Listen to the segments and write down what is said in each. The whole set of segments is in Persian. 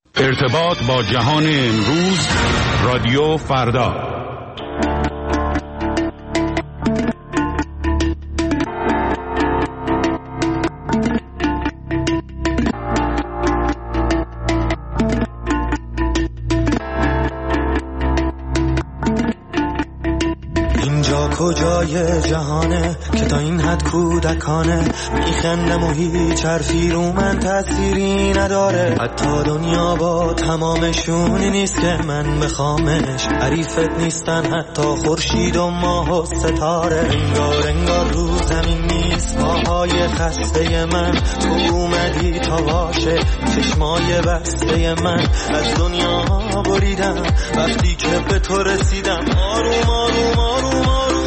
ارتباط با جهان امروز، رادیو فردا. کجای جهانه که تا این حد کودکانه میخندم و هیچ حرفی رو من تأثیری نداره. حتی دنیا با تمامشونی نیست که من بخوامش، حریفت نیستن حتی خورشید و ماه و ستاره. انگار رو زمین نیست پاهای خسته من، تو اومدی تا باشه چشمای بسته من. از دنیا بریدم وقتی که به تو رسیدم، آروم آروم آروم آروم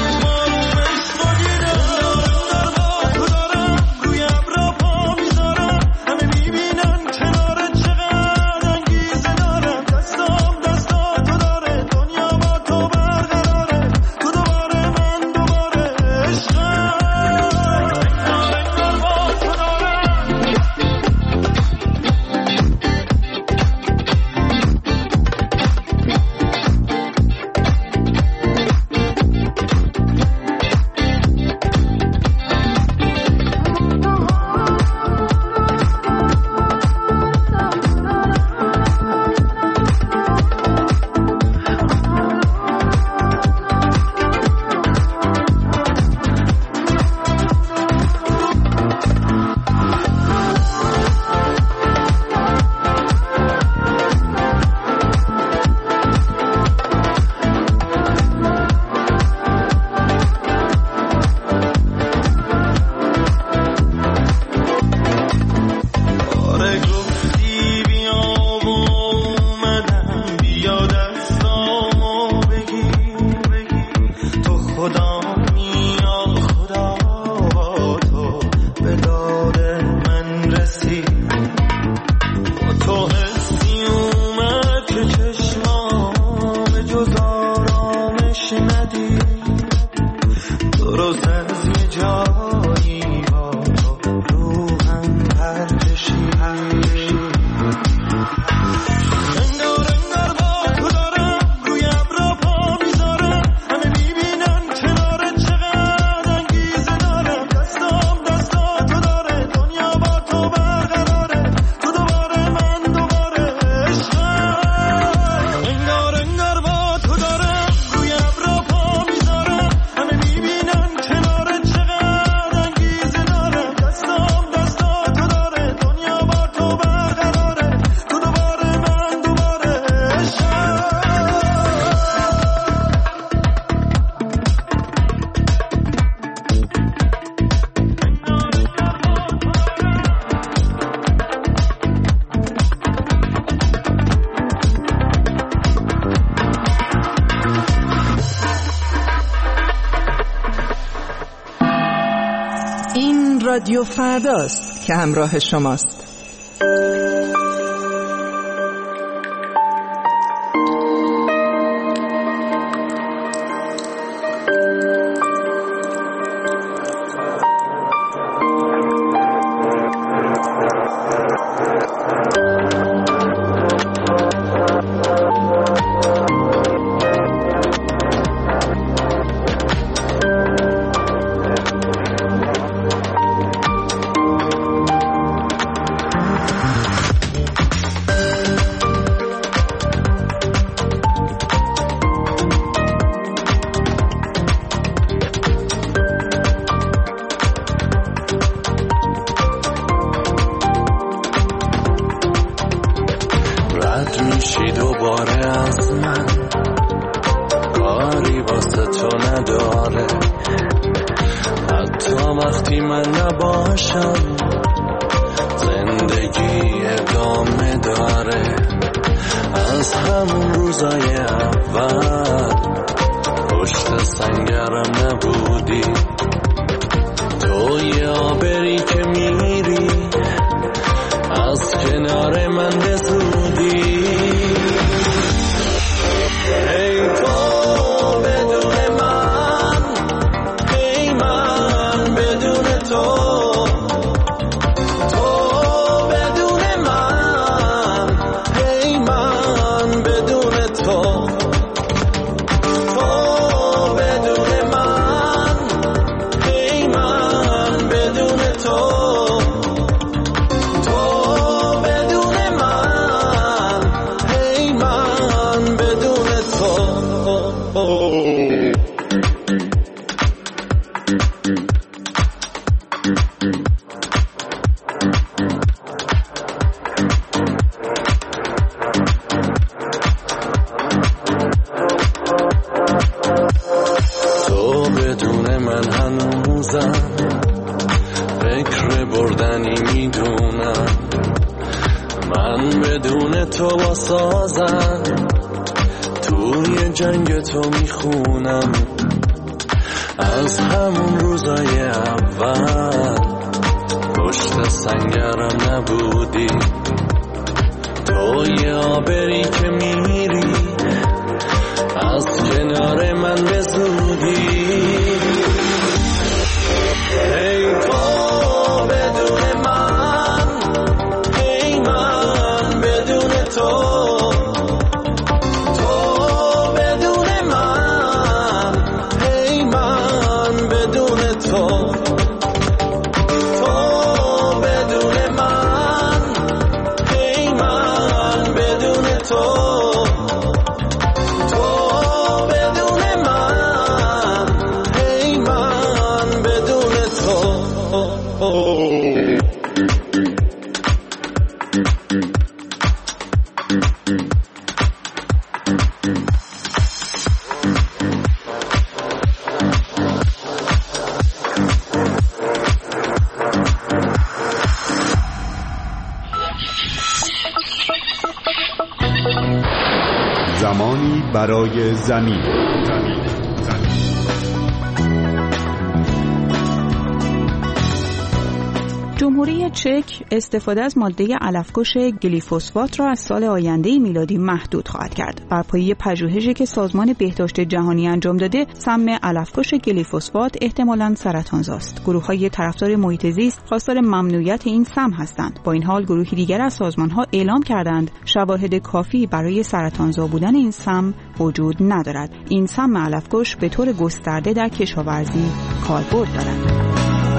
رادیو فرداست که همراه شماست. من بدون تو با سازم، توی جنگ تو میخونم از همون روزای اول. پشت سنگرم نبودی، تو یه آبری که میری از کنار من به زودی. ای تو بدون من، ای من بدون تو، تو بدون من، ای من بدون تو، تو بدون من، ای من بدون تو. زمانی برای زمین. جمهوری چک استفاده از ماده علفکش گلیفوسفات را از سال آینده میلادی محدود خواهد کرد. بر پایه پژوهشی که سازمان بهداشت جهانی انجام داده، سم علفکش گلیفوسفات احتمالاً سرطانزاست. گروه‌های طرفدار محیط زیست خواستار ممنوعیت این سم هستند. با این حال گروهی دیگر از سازمان‌ها اعلام کردند شواهد کافی برای سرطانزا بودن این سم وجود ندارد. این سم علفکش به طور گسترده در کشاورزی کاربرد دارد.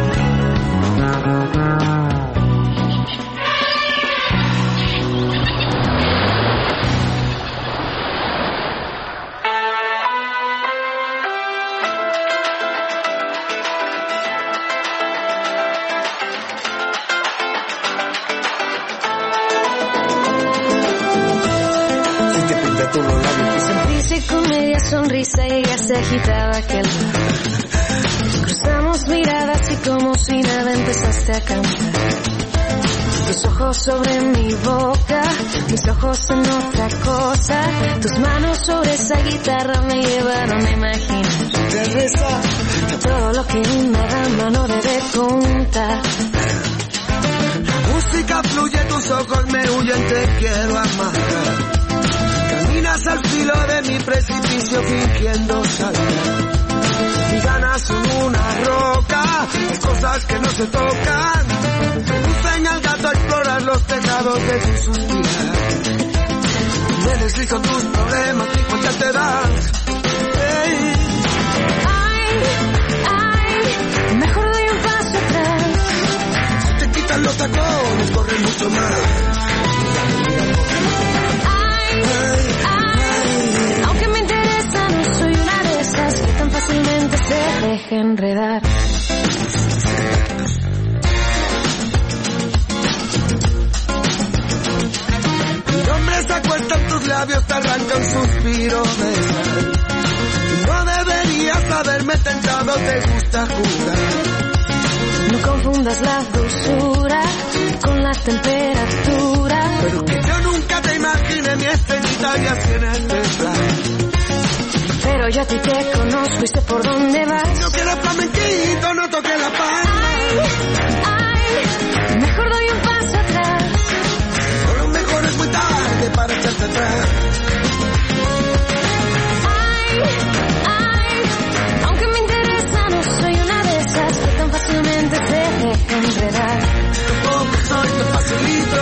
Con media sonrisa y ella se agitaba aquel lado. Cruzamos miradas y como si nada empezaste a cantar. Tus ojos sobre mi boca, mis ojos en otra cosa. Tus manos sobre esa guitarra me llevaron a imaginar todo lo que una dama no debe contar. La música fluye, tus ojos me huyen, te quiero amar. Caminas al filo de mi precipicio fingiendo saltar. Mis ganas son una roca, hay cosas que no se tocan. Me enseña al gato a explorar los tejados de tu suspirar. Me deslizo tus problemas y cuenta te das. Hey. Ay, mejor doy un paso atrás. Si te quitan los tacones, corre mucho más. Aunque me interesa, no soy una de esas que tan fácilmente se deja enredar. Mi nombre se acuesta en tus labios, te arranca un suspiro de sal. No deberías haberme tentado, te gusta jugar. No confundas la dulzura con la temperatura. Pero que yo nunca te imaginé mi estrellita y así en el desfile. Pero yo a ti te conozco y sé por dónde vas. No quiero flamenquito, no toques la palma. Ay, mejor doy un paso atrás. Solo mejor es muy tarde para echarte atrás. Ay, aunque me interesa, no soy una de esas que tan fácilmente se deja enredar. Tampoco soy tan facilito.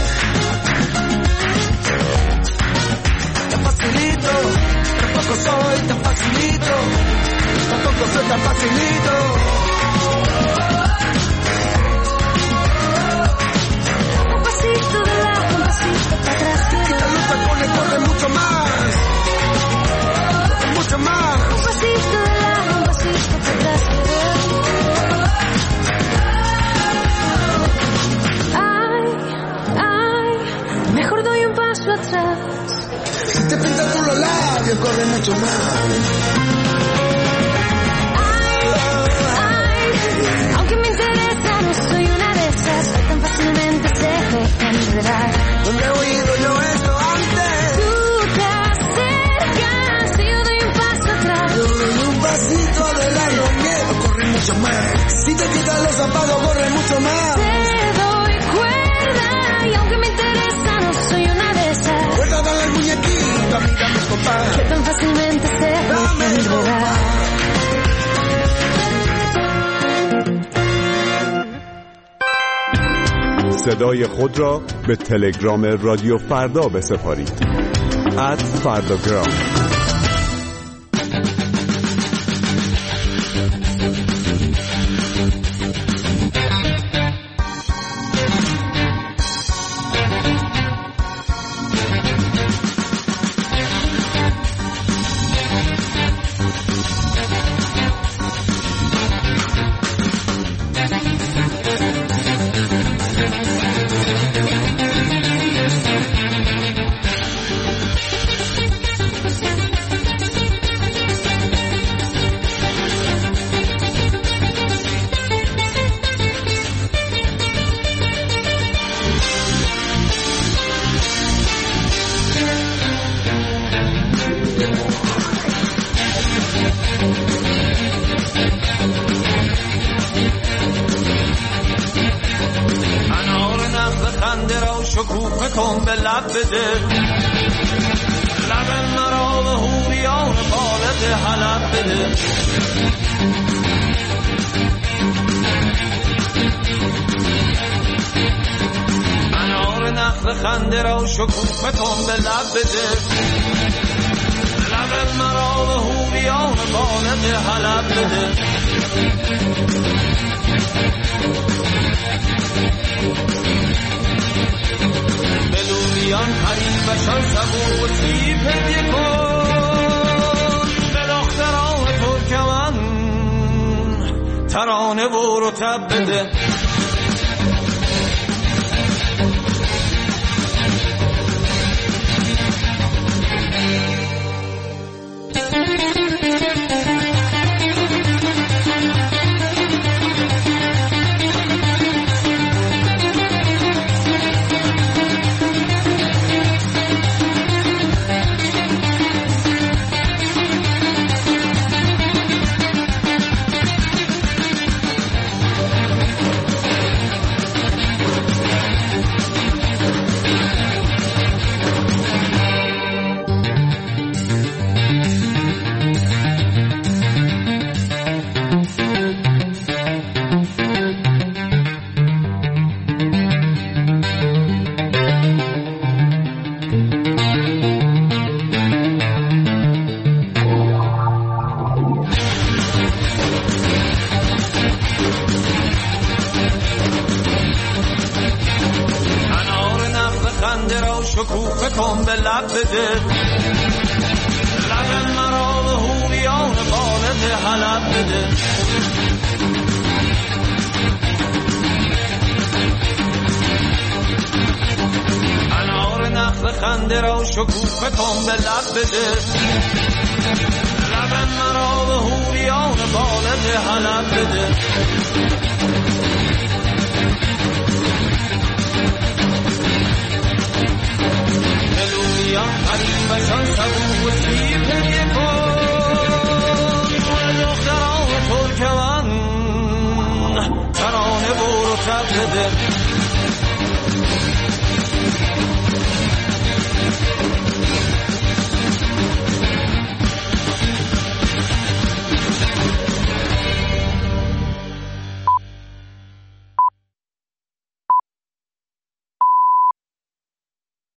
Tan facilito. Tampoco soy tan facilito. Tampoco soy tan facilito. Un pasito de lado, un pasito para atrás. Quita los tacones, corre mucho más. Corre mucho más. Un pasito de lado, un pasito para atrás. Ay, mejor doy un paso atrás. Si te pintas por los labios, corre mucho más. Aunque me interesa, no soy una de esas que tan fácilmente se deja enredar. ¿Dónde he oído yo esto antes? Tú te acercas y yo doy un paso atrás. Yo doy un pasito adelante, los miedos corren mucho más. Si te quitan los zapatos corren mucho más. Te doy cuerda y aunque me interesa no soy una de esas. Cuerda dale al muñequito, a mí dame compás. Que tan fácilmente se deja enredar. صدای خود را به تلگرام رادیو فردا بسپارید. @فرداگرام. شکوفه کن به لب بده لب مرا به حوریان بالت حلب بده انار نخل خنده را شکوفه کن به لب بده لب مرا به حوریان بالت حلب بده بلوریان حریفشان سبو و تیپ هدیه کن به دختران ترکمن ترانه و رطب بده شکوفه کن به لب بده لب مرا به حوریان بالت حلب بده انار نخل خنده را شکوفه کن به لب بده لب مرا به حوریان بالت حلب بده یا حریفشان سبو